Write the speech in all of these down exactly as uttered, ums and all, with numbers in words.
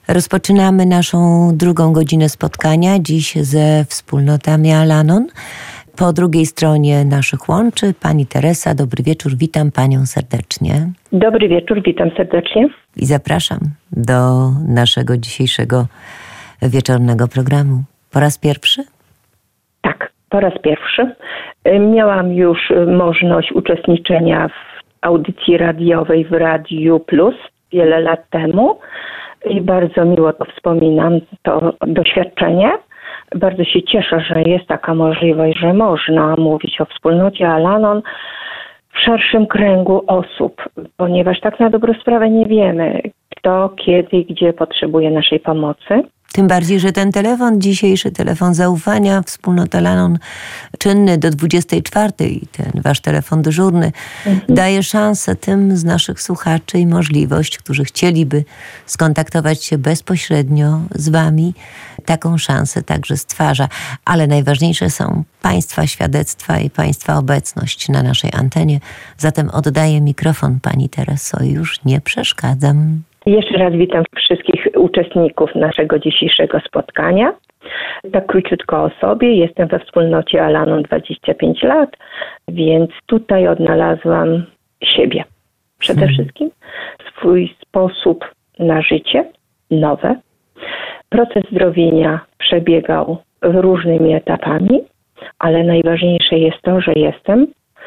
Rozpoczynamy naszą drugą godzinę spotkania, dziś ze wspólnotami Al-Anon. Po drugiej stronie naszych łączy pani Teresa. Dobry wieczór, witam panią serdecznie. Dobry wieczór, witam serdecznie. I zapraszam do naszego dzisiejszego wieczornego programu. Po raz pierwszy? Tak, po raz pierwszy. Miałam już możliwość uczestniczenia w audycji radiowej w Radiu Plus wiele lat temu i bardzo miło to wspominam, to doświadczenie. Bardzo się cieszę, że jest taka możliwość, że można mówić o wspólnocie Al-Anon w szerszym kręgu osób, ponieważ tak na dobrą sprawę nie wiemy, kto, kiedy i gdzie potrzebuje naszej pomocy. Tym bardziej, że ten telefon, dzisiejszy telefon zaufania, wspólnota Al-Anon, czynny do dwudziestej czwartej, ten wasz telefon dyżurny, mhm. daje szansę tym z naszych słuchaczy i możliwość, którzy chcieliby skontaktować się bezpośrednio z wami, taką szansę także stwarza. Ale najważniejsze są państwa świadectwa i państwa obecność na naszej antenie. Zatem oddaję mikrofon pani Tereso i już nie przeszkadzam. Jeszcze raz witam wszystkich uczestników naszego dzisiejszego spotkania. Tak króciutko o sobie. Jestem we wspólnocie Al-Anon dwadzieścia pięć lat, więc tutaj odnalazłam siebie. Przede hmm. wszystkim swój sposób na życie, nowe. Proces zdrowienia przebiegał różnymi etapami, ale najważniejsze jest to, że jestem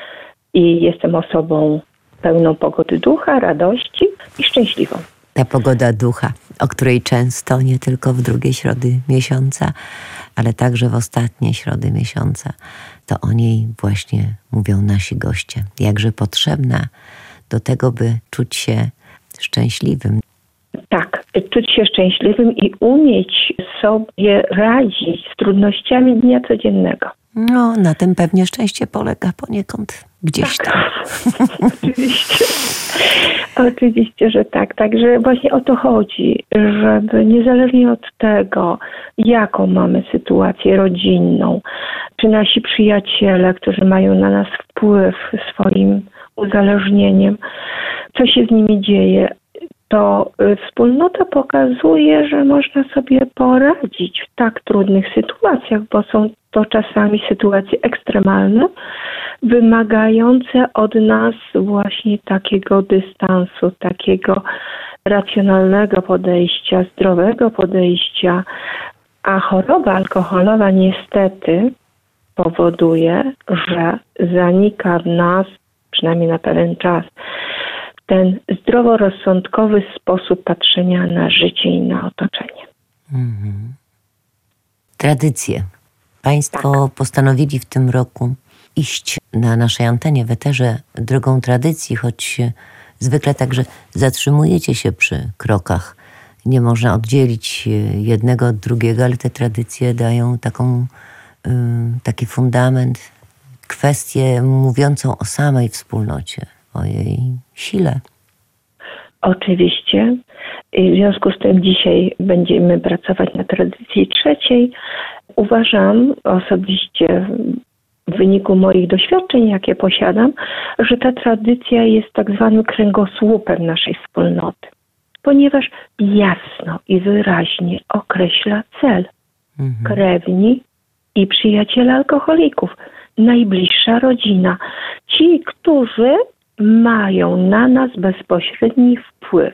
i jestem osobą pełną pogody ducha, radości i szczęśliwą. Ta pogoda ducha, o której często nie tylko w drugie środy miesiąca, ale także w ostatnie środy miesiąca, to o niej właśnie mówią nasi goście. Jakże potrzebna do tego, by czuć się szczęśliwym. Tak, czuć się szczęśliwym i umieć sobie radzić z trudnościami dnia codziennego. No, na tym pewnie szczęście polega poniekąd gdzieś tam. Tak. Oczywiście. Oczywiście, że tak. Także właśnie o to chodzi, żeby niezależnie od tego, jaką mamy sytuację rodzinną, czy nasi przyjaciele, którzy mają na nas wpływ swoim uzależnieniem, co się z nimi dzieje, to wspólnota pokazuje, że można sobie poradzić w tak trudnych sytuacjach, bo są to czasami sytuacje ekstremalne, wymagające od nas właśnie takiego dystansu, takiego racjonalnego podejścia, zdrowego podejścia. A choroba alkoholowa niestety powoduje, że zanika w nas, przynajmniej na pewien czas, ten zdroworozsądkowy sposób patrzenia na życie i na otoczenie. Mhm. Tradycje. Państwo tak. postanowili w tym roku iść na naszej antenie w eterze drogą tradycji, choć zwykle także zatrzymujecie się przy krokach. Nie można oddzielić jednego od drugiego, ale te tradycje dają taką, y, taki fundament, kwestię mówiącą o samej wspólnocie, o jej sile. Oczywiście. W związku z tym dzisiaj będziemy pracować na tradycji trzeciej. Uważam osobiście w wyniku moich doświadczeń, jakie posiadam, że ta tradycja jest tak zwanym kręgosłupem naszej wspólnoty, ponieważ jasno i wyraźnie określa cel. Mhm. Krewni i przyjaciele alkoholików, najbliższa rodzina, ci, którzy mają na nas bezpośredni wpływ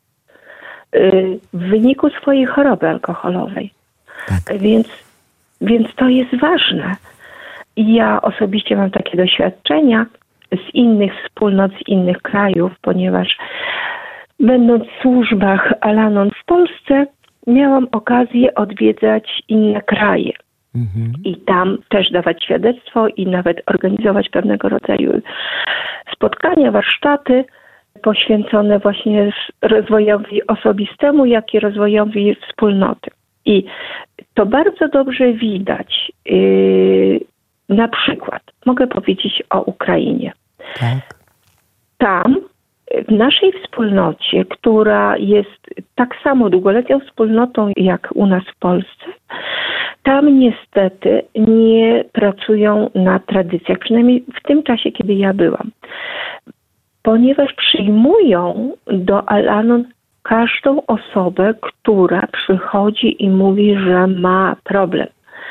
w wyniku swojej choroby alkoholowej. Tak. Więc, więc to jest ważne. Ja osobiście mam takie doświadczenia z innych wspólnot, z innych krajów, ponieważ będąc w służbach Al-Anon w Polsce, miałam okazję odwiedzać inne kraje. Mhm. I tam też dawać świadectwo i nawet organizować pewnego rodzaju spotkania, warsztaty poświęcone właśnie rozwojowi osobistemu, jak i rozwojowi wspólnoty. I to bardzo dobrze widać. Yy, na przykład mogę powiedzieć o Ukrainie. Tak. Tam w naszej wspólnocie, która jest tak samo długoletnią wspólnotą jak u nas w Polsce, tam niestety nie pracują na tradycjach, przynajmniej w tym czasie, kiedy ja byłam. Ponieważ przyjmują do Al-Anon każdą osobę, która przychodzi i mówi, że ma problem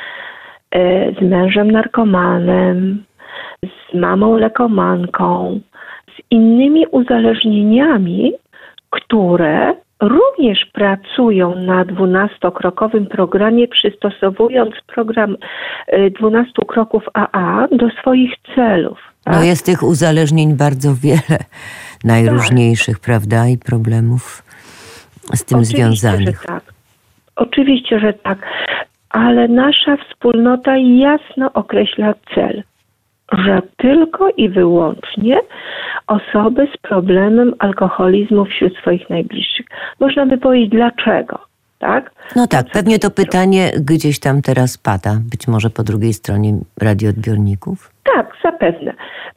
z mężem narkomanem, z mamą lekomanką, z innymi uzależnieniami, które również pracują na dwunastokrokowym programie, przystosowując program dwunastu kroków A A do swoich celów. Tak? No jest tych uzależnień bardzo wiele, najróżniejszych, tak. prawda, i problemów z tym Oczywiście, związanych. Że tak. Oczywiście, że tak, ale nasza wspólnota jasno określa cel, że tylko i wyłącznie osoby z problemem alkoholizmu wśród swoich najbliższych. Można by powiedzieć dlaczego, tak? No tak, pewnie to pytanie gdzieś tam teraz pada, być może po drugiej stronie radioodbiorników. Tak, zapewne.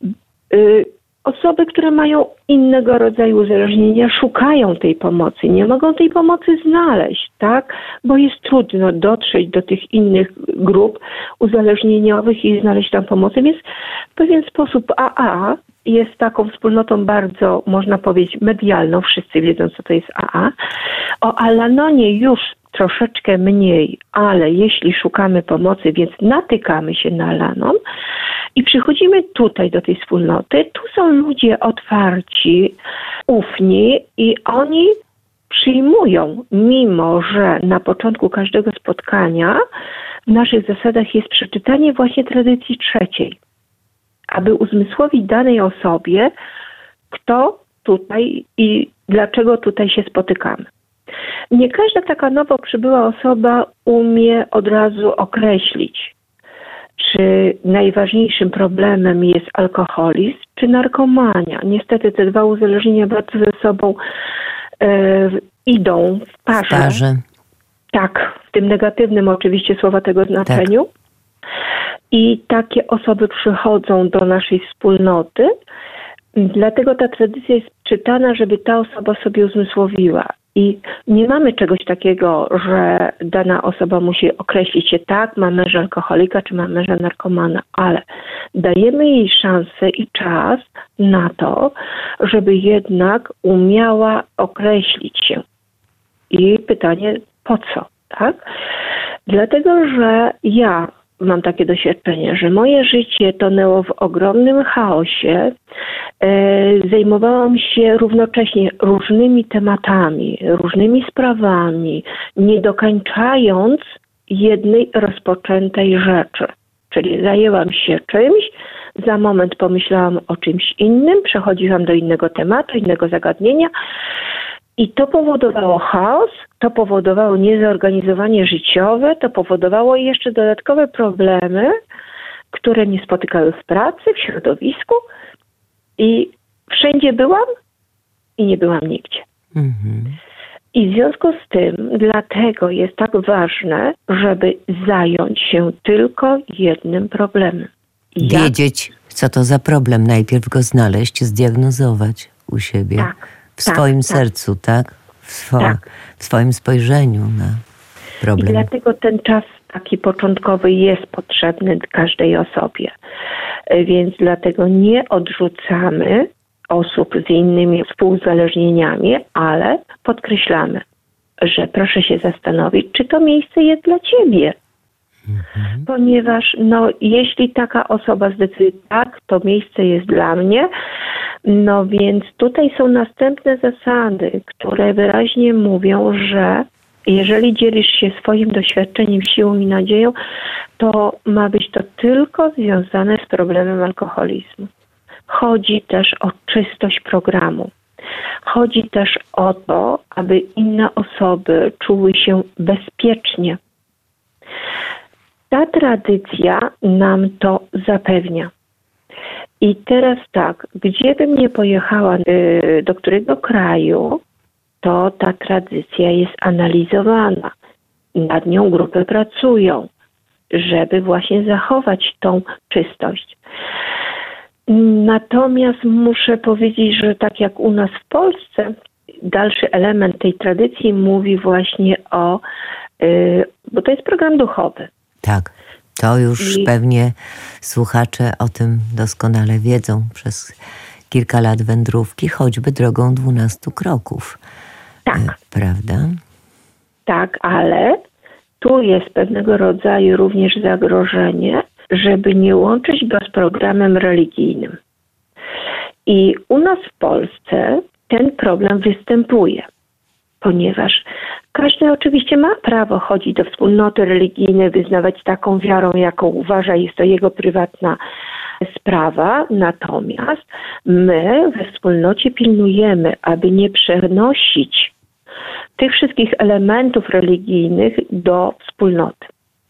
Y- Osoby, które mają innego rodzaju uzależnienia, szukają tej pomocy, nie mogą tej pomocy znaleźć, tak? Bo jest trudno dotrzeć do tych innych grup uzależnieniowych i znaleźć tam pomocy, więc w pewien sposób A A jest taką wspólnotą bardzo, można powiedzieć, medialną. Wszyscy wiedzą, co to jest A A. O Al-Anonie już troszeczkę mniej, ale jeśli szukamy pomocy, więc natykamy się na Al-Anon i przychodzimy tutaj do tej wspólnoty, tu są ludzie otwarci, ufni i oni przyjmują, mimo że na początku każdego spotkania w naszych zasadach jest przeczytanie właśnie tradycji trzeciej, aby uzmysłowić danej osobie, kto tutaj i dlaczego tutaj się spotykamy. Nie każda taka nowo przybyła osoba umie od razu określić, czy najważniejszym problemem jest alkoholizm, czy narkomania. Niestety te dwa uzależnienia bardzo ze sobą e, idą w parze. W parze. Tak, w tym negatywnym oczywiście słowa tego znaczeniu. Tak. I takie osoby przychodzą do naszej wspólnoty, dlatego ta tradycja jest czytana, żeby ta osoba sobie uzmysłowiła. I nie mamy czegoś takiego, że dana osoba musi określić się tak, ma męża alkoholika, czy ma męża narkomana, ale dajemy jej szansę i czas na to, żeby jednak umiała określić się. I pytanie, po co, tak? Dlatego, że ja mam takie doświadczenie, że moje życie tonęło w ogromnym chaosie. E, zajmowałam się równocześnie różnymi tematami, różnymi sprawami, nie dokończając jednej rozpoczętej rzeczy. Czyli zajęłam się czymś, za moment pomyślałam o czymś innym, przechodziłam do innego tematu, innego zagadnienia i to powodowało chaos, to powodowało niezorganizowanie życiowe, to powodowało jeszcze dodatkowe problemy, które mnie spotykały w pracy, w środowisku i wszędzie byłam i nie byłam nigdzie. Mhm. I w związku z tym dlatego jest tak ważne, żeby zająć się tylko jednym problemem. Jak? Wiedzieć, co to za problem, najpierw go znaleźć, zdiagnozować u siebie. Tak. W swoim tak, sercu, tak? W, swo- tak? w swoim spojrzeniu na problem. I dlatego ten czas taki początkowy jest potrzebny każdej osobie. Więc dlatego nie odrzucamy osób z innymi współuzależnieniami, ale podkreślamy, że proszę się zastanowić, czy to miejsce jest dla ciebie. Mhm. Ponieważ no, jeśli taka osoba zdecyduje tak, to miejsce jest dla mnie, no więc tutaj są następne zasady, które wyraźnie mówią, że jeżeli dzielisz się swoim doświadczeniem, siłą i nadzieją, to ma być to tylko związane z problemem alkoholizmu. Chodzi też o czystość programu. Chodzi też o to, aby inne osoby czuły się bezpiecznie. Ta tradycja nam to zapewnia. I teraz tak, gdzie bym nie pojechała, do którego kraju, to ta tradycja jest analizowana. Nad nią grupy pracują, żeby właśnie zachować tą czystość. Natomiast muszę powiedzieć, że tak jak u nas w Polsce, dalszy element tej tradycji mówi właśnie o, yy, bo to jest program duchowy. Tak, to już I... pewnie słuchacze o tym doskonale wiedzą przez kilka lat wędrówki, choćby drogą dwunastu kroków. Tak. Prawda? Tak, ale tu jest pewnego rodzaju również zagrożenie, żeby nie łączyć go z programem religijnym. I u nas w Polsce ten problem występuje, ponieważ każdy oczywiście ma prawo chodzić do wspólnoty religijnej, wyznawać taką wiarą, jaką uważa, jest to jego prywatna sprawa. Natomiast my we wspólnocie pilnujemy, aby nie przenosić tych wszystkich elementów religijnych do wspólnoty.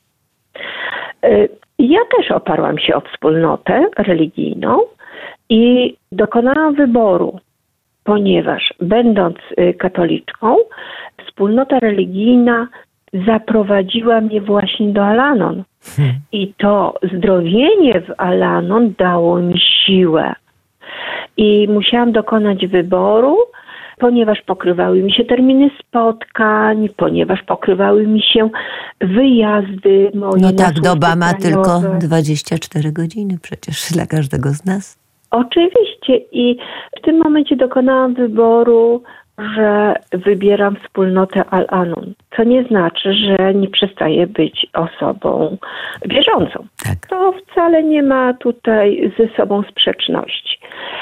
Ja też oparłam się o wspólnotę religijną i dokonałam wyboru, ponieważ będąc katoliczką, wspólnota religijna zaprowadziła mnie właśnie do Al-Anon. Hmm. I to zdrowienie w Al-Anon dało mi siłę. I musiałam dokonać wyboru, ponieważ pokrywały mi się terminy spotkań, ponieważ pokrywały mi się wyjazdy moje. No tak, doba ma tylko dwadzieścia cztery godziny przecież dla każdego z nas. Oczywiście i w tym momencie dokonałam wyboru, że wybieram wspólnotę Al-Anon, co nie znaczy, że nie przestaję być osobą wierzącą. Tak. To wcale nie ma tutaj ze sobą sprzeczności.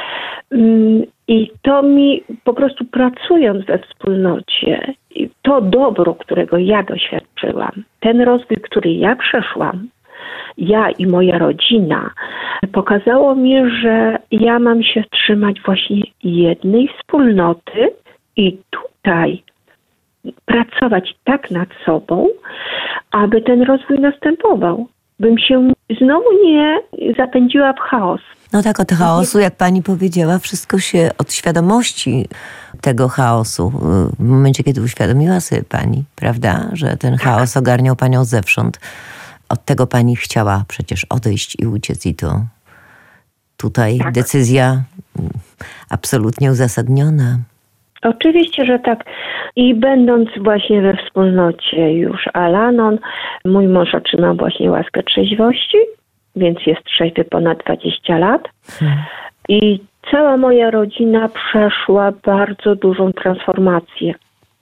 I to mi po prostu pracując we wspólnocie, to dobro, którego ja doświadczyłam, ten rozwój, który ja przeszłam, ja i moja rodzina, pokazało mi, że ja mam się trzymać właśnie jednej wspólnoty i tutaj pracować tak nad sobą, aby ten rozwój następował. Bym się znowu nie zapędziła w chaos. No tak, od chaosu, jak pani powiedziała, wszystko się od świadomości tego chaosu, w momencie, kiedy uświadomiła sobie pani, prawda, że ten chaos ogarniał panią zewsząd, od tego pani chciała przecież odejść i uciec i to tutaj tak. Decyzja absolutnie uzasadniona. Oczywiście, że tak. I będąc właśnie we wspólnocie już Al-Anon, mój mąż otrzymał właśnie łaskę trzeźwości, więc jest trzeźwy ponad dwadzieścia lat. Hmm. I cała moja rodzina przeszła bardzo dużą transformację.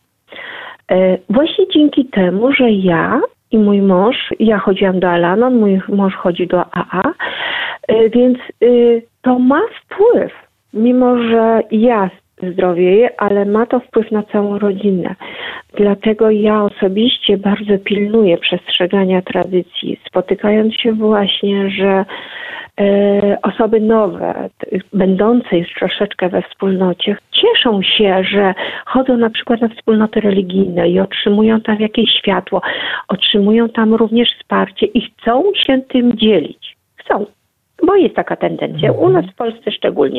Właśnie dzięki temu, że ja i mój mąż, ja chodziłam do Al-Anon, mój mąż chodzi do A A, więc to ma wpływ, mimo że ja zdrowieję, ale ma to wpływ na całą rodzinę. Dlatego ja osobiście bardzo pilnuję przestrzegania tradycji, spotykając się właśnie, że e, osoby nowe, t, będące już troszeczkę we wspólnocie, cieszą się, że chodzą na przykład na wspólnoty religijne i otrzymują tam jakieś światło, otrzymują tam również wsparcie i chcą się tym dzielić. Chcą, bo jest taka tendencja, u nas w Polsce szczególnie.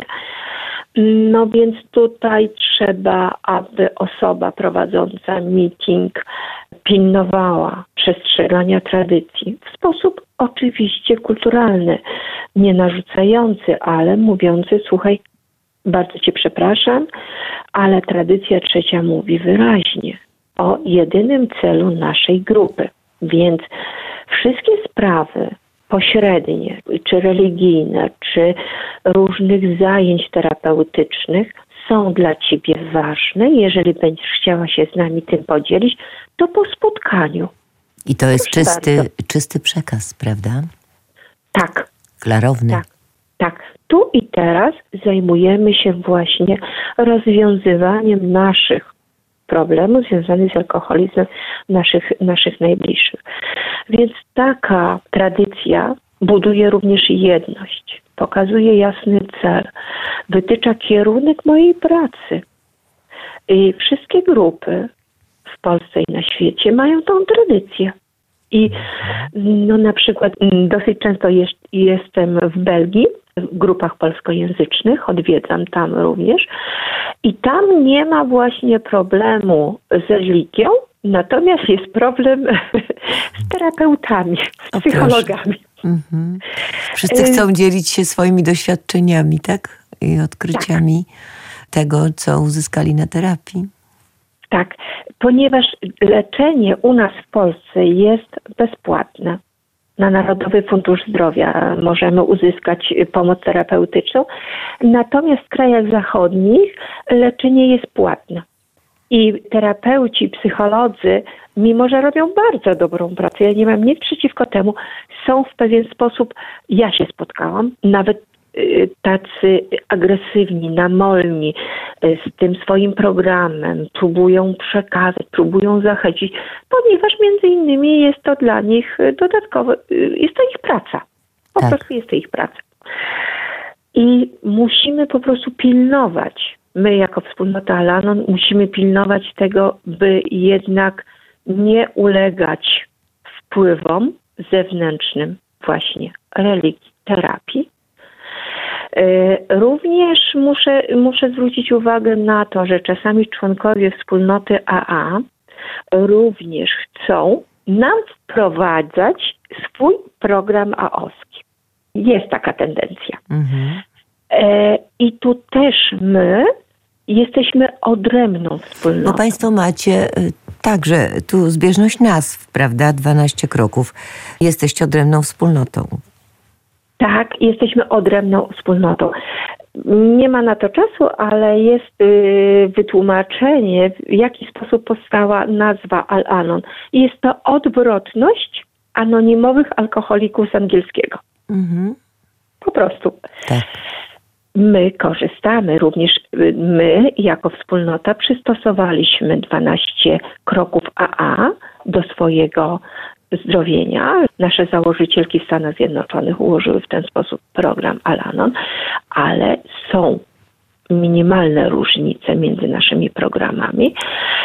No więc tutaj trzeba, aby osoba prowadząca meeting pilnowała przestrzegania tradycji w sposób oczywiście kulturalny, nie narzucający, ale mówiący, słuchaj, bardzo cię przepraszam, ale tradycja trzecia mówi wyraźnie o jedynym celu naszej grupy. Więc wszystkie sprawy pośrednie, czy religijne, czy różnych zajęć terapeutycznych są dla ciebie ważne. Jeżeli będziesz chciała się z nami tym podzielić, to po spotkaniu. I to jest czysty, czysty przekaz, prawda? Tak. Klarowny. Tak, tak. Tu i teraz zajmujemy się właśnie rozwiązywaniem naszych problemów związanych z alkoholizmem naszych, naszych najbliższych. Więc taka tradycja buduje również jedność, pokazuje jasny cel, wytycza kierunek mojej pracy. I wszystkie grupy w Polsce i na świecie mają tą tradycję. I no, na przykład dosyć często jest, jestem w Belgii, w grupach polskojęzycznych, odwiedzam tam również i tam nie ma właśnie problemu z religią, natomiast jest problem z terapeutami, z psychologami. Mhm. Wszyscy chcą dzielić się swoimi doświadczeniami, tak? I odkryciami tak. tego, co uzyskali na terapii. Tak, ponieważ leczenie u nas w Polsce jest bezpłatne. Na Narodowy Fundusz Zdrowia możemy uzyskać pomoc terapeutyczną, natomiast w krajach zachodnich leczenie jest płatne. I terapeuci, psycholodzy, mimo że robią bardzo dobrą pracę, ja nie mam nic przeciwko temu, są w pewien sposób, ja się spotkałam, nawet y, tacy agresywni, namolni, y, z tym swoim programem, próbują przekazać, próbują zachęcić, ponieważ między innymi jest to dla nich dodatkowe, y, jest to ich praca. Po tak. prostu jest to ich praca. I musimy po prostu pilnować, my jako wspólnota Al-Anon musimy pilnować tego, by jednak nie ulegać wpływom zewnętrznym właśnie religii, terapii. Również muszę, muszę zwrócić uwagę na to, że czasami członkowie wspólnoty A A również chcą nam wprowadzać swój program aoski. Jest taka tendencja. Mhm. I tu też my jesteśmy odrębną wspólnotą. Bo Państwo macie także tu zbieżność nazw, prawda? dwanaście kroków. Jesteście odrębną wspólnotą. Tak, jesteśmy odrębną wspólnotą. Nie ma na to czasu, ale jest y, wytłumaczenie, w jaki sposób powstała nazwa Al-Anon. Jest to odwrotność anonimowych alkoholików z angielskiego. Mhm. Po prostu. Tak. My korzystamy również, my jako wspólnota przystosowaliśmy dwanaście kroków A A do swojego zdrowienia. Nasze założycielki w Stanach Zjednoczonych ułożyły w ten sposób program Al-Anon, ale są minimalne różnice między naszymi programami.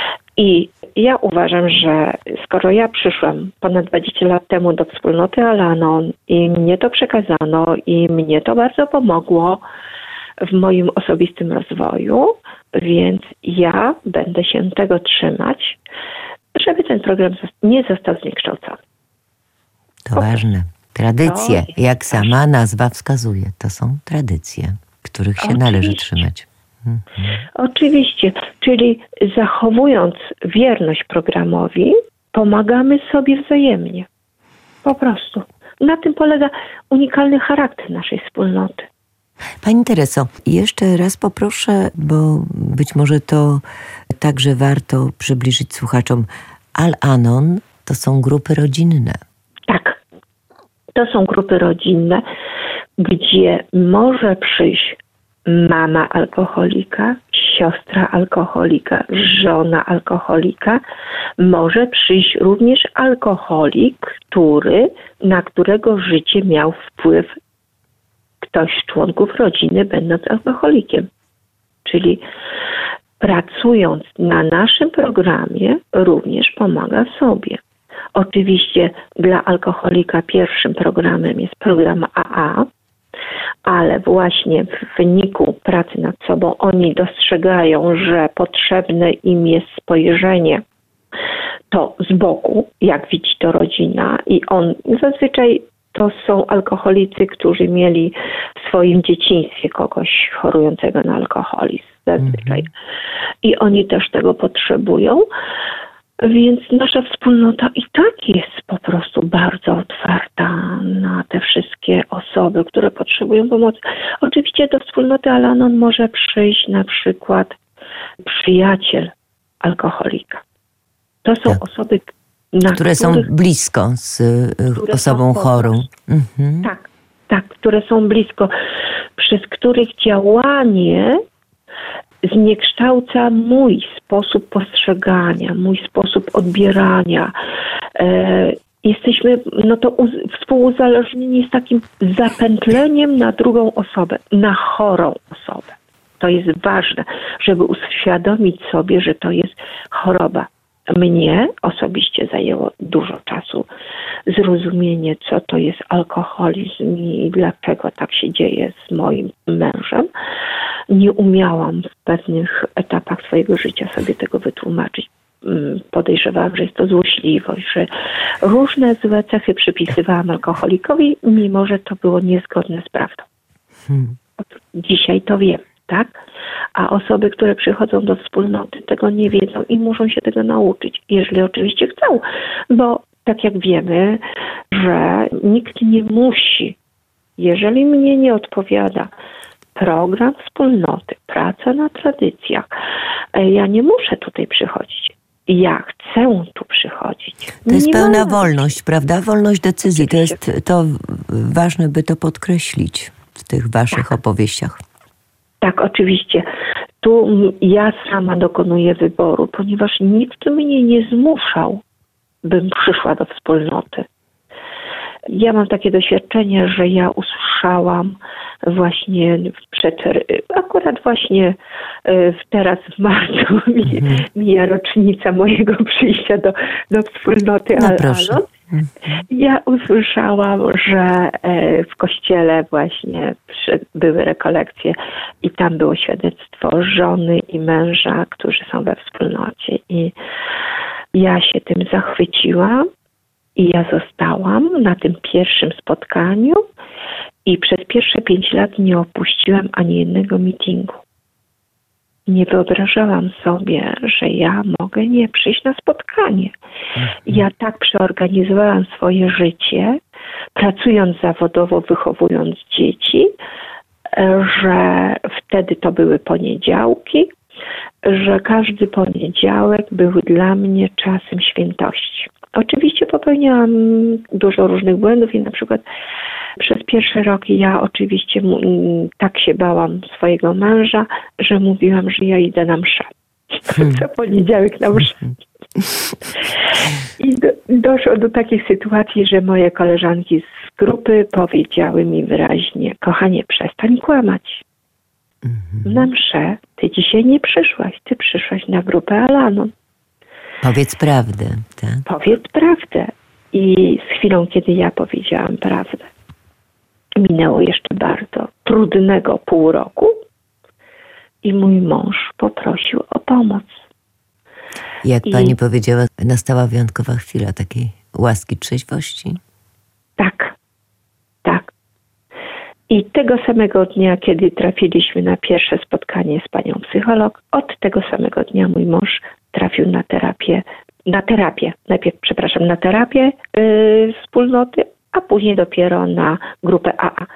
I ja uważam, że skoro ja przyszłam ponad dwadzieścia lat temu do wspólnoty Al-Anon i mnie to przekazano i mnie to bardzo pomogło w moim osobistym rozwoju, więc ja będę się tego trzymać, żeby ten program nie został zniekształcony. To ważne. Tradycje, to jak sama ważne. Nazwa wskazuje, to są tradycje, których się Oczywiście. należy trzymać. Mhm. Oczywiście, czyli zachowując wierność programowi, pomagamy sobie wzajemnie. Po prostu. Na tym polega unikalny charakter naszej wspólnoty. Pani Tereso, jeszcze raz poproszę, bo być może to także warto przybliżyć słuchaczom. Al-Anon to są grupy rodzinne. Tak, to są grupy rodzinne, gdzie może przyjść mama alkoholika, siostra alkoholika, żona alkoholika. Może przyjść również alkoholik, który, na którego życie miał wpływ ktoś z członków rodziny, będąc alkoholikiem. Czyli pracując na naszym programie również pomaga sobie. Oczywiście dla alkoholika pierwszym programem jest program A A, ale właśnie w wyniku pracy nad sobą oni dostrzegają, że potrzebne im jest spojrzenie to z boku, jak widzi to rodzina, i on zazwyczaj to są alkoholicy, którzy mieli w swoim dzieciństwie kogoś chorującego na alkoholizm zazwyczaj. Mhm. I oni też tego potrzebują. Więc nasza wspólnota i tak jest po prostu bardzo otwarta na te wszystkie osoby, które potrzebują pomocy. Oczywiście do wspólnoty Al-Anon może przyjść na przykład przyjaciel alkoholika. To są tak. osoby, na które są blisko z które osobą chorą. Mhm. Tak, tak, które są blisko, przez których działanie zniekształca mój sposób postrzegania, mój sposób odbierania. E, jesteśmy, no to uz- współuzależnieni z takim zapętleniem na drugą osobę, na chorą osobę. To jest ważne, żeby uświadomić sobie, że to jest choroba. Mnie osobiście zajęło dużo czasu zrozumienie, co to jest alkoholizm i dlaczego tak się dzieje z moim mężem. Nie umiałam w pewnych etapach swojego życia sobie tego wytłumaczyć. Podejrzewałam, że jest to złośliwość, że różne złe cechy przypisywałam alkoholikowi, mimo że to było niezgodne z prawdą. Hmm. Dzisiaj to wiem. Tak? A osoby, które przychodzą do wspólnoty, tego nie wiedzą i muszą się tego nauczyć, jeżeli oczywiście chcą. Bo tak jak wiemy, że nikt nie musi, jeżeli mnie nie odpowiada program wspólnoty, praca na tradycjach, Ja nie muszę tutaj przychodzić. Ja chcę tu przychodzić. To jest pełna wolność, prawda? Wolność decyzji. To jest to ważne, by to podkreślić w tych waszych tak. opowieściach. Tak, oczywiście. Tu ja sama dokonuję wyboru, ponieważ nikt mnie nie zmuszał, bym przyszła do wspólnoty. Ja mam takie doświadczenie, że ja usłyszałam właśnie przed, akurat właśnie teraz w marcu mm. mija rocznica mojego przyjścia do, do wspólnoty no Al-Anon. Ja usłyszałam, że w kościele właśnie były rekolekcje i tam było świadectwo żony i męża, którzy są we wspólnocie. I ja się tym zachwyciłam i ja zostałam na tym pierwszym spotkaniu i przez pierwsze pięć lat nie opuściłam ani jednego meetingu. Nie wyobrażałam sobie, że ja mogę nie przyjść na spotkanie. Ja tak przeorganizowałam swoje życie, pracując zawodowo, wychowując dzieci, że wtedy to były poniedziałki, że każdy poniedziałek był dla mnie czasem świętości. Oczywiście popełniałam dużo różnych błędów i na przykład przez pierwsze roki ja oczywiście tak się bałam swojego męża, że mówiłam, że ja idę na mszę. Hmm. Co poniedziałek na mszę. I do, doszło do takich sytuacji, że moje koleżanki z grupy powiedziały mi wyraźnie: kochanie, przestań kłamać. Hmm. Na mszę ty dzisiaj nie przyszłaś, ty przyszłaś na grupę Al-Anon. Powiedz prawdę. Tak? Powiedz prawdę. I z chwilą, kiedy ja powiedziałam prawdę, minęło jeszcze bardzo trudnego pół roku i mój mąż poprosił o pomoc. Jak I... pani powiedziała, nastała wyjątkowa chwila takiej łaski, trzeźwości. Tak, tak. I tego samego dnia, kiedy trafiliśmy na pierwsze spotkanie z panią psycholog, od tego samego dnia mój mąż trafił na terapię, na terapię, najpierw, przepraszam, na terapię yy, wspólnoty, a później dopiero na grupę A A.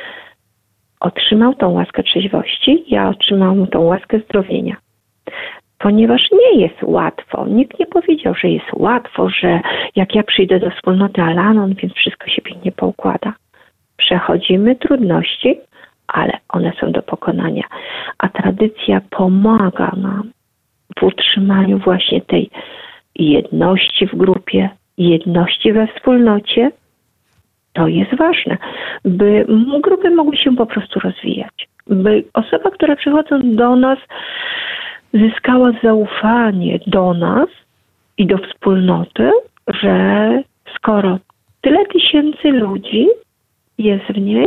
Otrzymał tą łaskę trzeźwości, ja otrzymałam tą łaskę zdrowienia. Ponieważ nie jest łatwo. Nikt nie powiedział, że jest łatwo, że jak ja przyjdę do wspólnoty Al-Anon, więc wszystko się pięknie poukłada. Przechodzimy trudności, ale one są do pokonania. A tradycja pomaga nam w utrzymaniu właśnie tej jedności w grupie, jedności we wspólnocie. To jest ważne, by grupy mogły się po prostu rozwijać. By osoba, która przychodzi do nas, zyskała zaufanie do nas i do wspólnoty, że skoro tyle tysięcy ludzi jest w niej,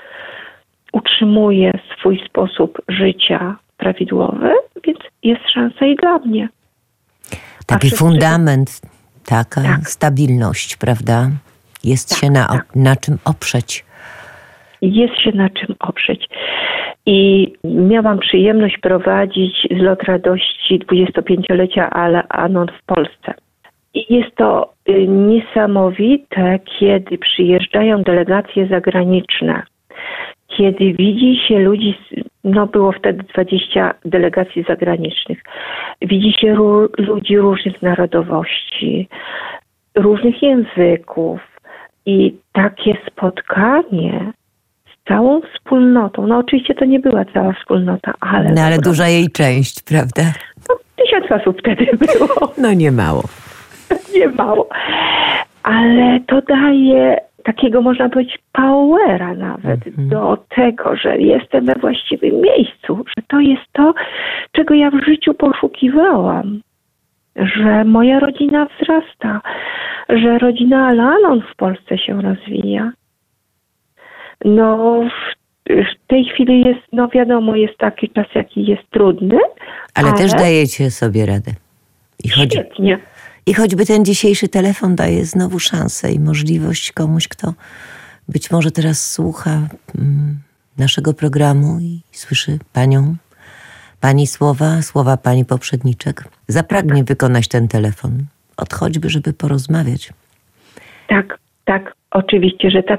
utrzymuje swój sposób życia prawidłowy, więc jest szansa i dla mnie. Taki fundament, taka tak. stabilność, prawda? Jest tak, się na, tak. na czym oprzeć. Jest się na czym oprzeć. I miałam przyjemność prowadzić zlot radości dwudziestopięciolecia Al-Anon w Polsce. I jest to niesamowite, kiedy przyjeżdżają delegacje zagraniczne, kiedy widzi się ludzi, no było wtedy dwadzieścia delegacji zagranicznych, widzi się ru, ludzi różnych narodowości, różnych języków i takie spotkanie z całą wspólnotą, no oczywiście to nie była cała wspólnota, ale... No ale duża jej część, prawda? No, tysiąc osób wtedy było. No nie mało. Nie mało. Ale to daje takiego, można powiedzieć, powera nawet mm-hmm. do tego, że jestem we właściwym miejscu, że to jest to, czego ja w życiu poszukiwałam. Że moja rodzina wzrasta, że rodzina Al-Anon w Polsce się rozwija. No w, w tej chwili jest, no wiadomo, jest taki czas, jaki jest trudny. Ale, ale... też dajecie sobie radę. I choć... Świetnie. I choćby ten dzisiejszy telefon daje znowu szansę i możliwość komuś, kto być może teraz słucha mm, naszego programu i słyszy panią, pani słowa, słowa pani poprzedniczek, zapragnie tak. wykonać ten telefon, od choćby, żeby porozmawiać. Tak, tak, oczywiście, że tak.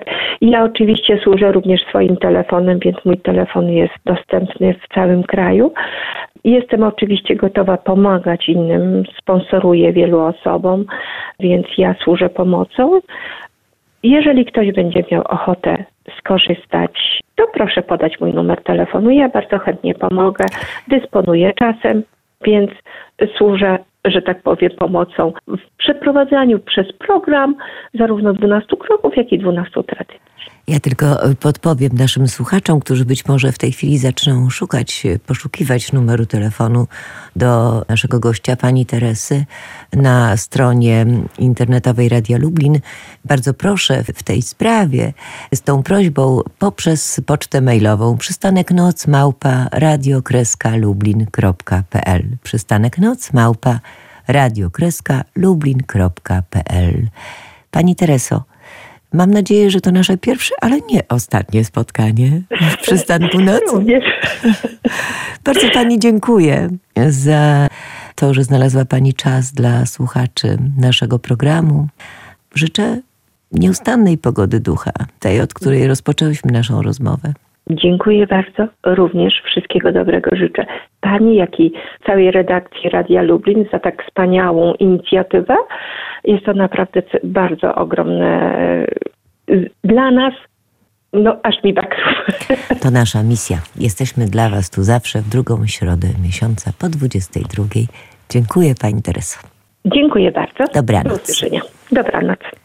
Ja oczywiście służę również swoim telefonem, więc mój telefon jest dostępny w całym kraju. Jestem oczywiście gotowa pomagać innym, sponsoruję wielu osobom, więc ja służę pomocą. Jeżeli ktoś będzie miał ochotę skorzystać, to proszę podać mój numer telefonu. Ja bardzo chętnie pomogę, dysponuję czasem, więc służę, że tak powiem, pomocą w przeprowadzaniu przez program zarówno dwunastu kroków, jak i dwunastu tradycji. Ja tylko podpowiem naszym słuchaczom, którzy być może w tej chwili zaczną szukać, poszukiwać numeru telefonu do naszego gościa, pani Teresy, na stronie internetowej Radia Lublin. Bardzo proszę w tej sprawie z tą prośbą poprzez pocztę mailową przystanek noc małpa radio kropka lublin kropka p l przystanek noc małpa radio kropka lublin kropka p l. Pani Tereso, mam nadzieję, że to nasze pierwsze, ale nie ostatnie spotkanie w przystanku noc. Również. Bardzo pani dziękuję za to, że znalazła pani czas dla słuchaczy naszego programu. Życzę nieustannej pogody ducha, tej, od której rozpoczęłyśmy naszą rozmowę. Dziękuję bardzo. Również wszystkiego dobrego życzę pani, jak i całej redakcji Radia Lublin za tak wspaniałą inicjatywę. Jest to naprawdę bardzo ogromne dla nas, no aż mi tak. To nasza misja. Jesteśmy dla was tu zawsze w drugą środę miesiąca po dwudziestej drugiej. Dziękuję pani Tereso. Dziękuję bardzo. Dobranoc. Do usłyszenia. Dobranoc.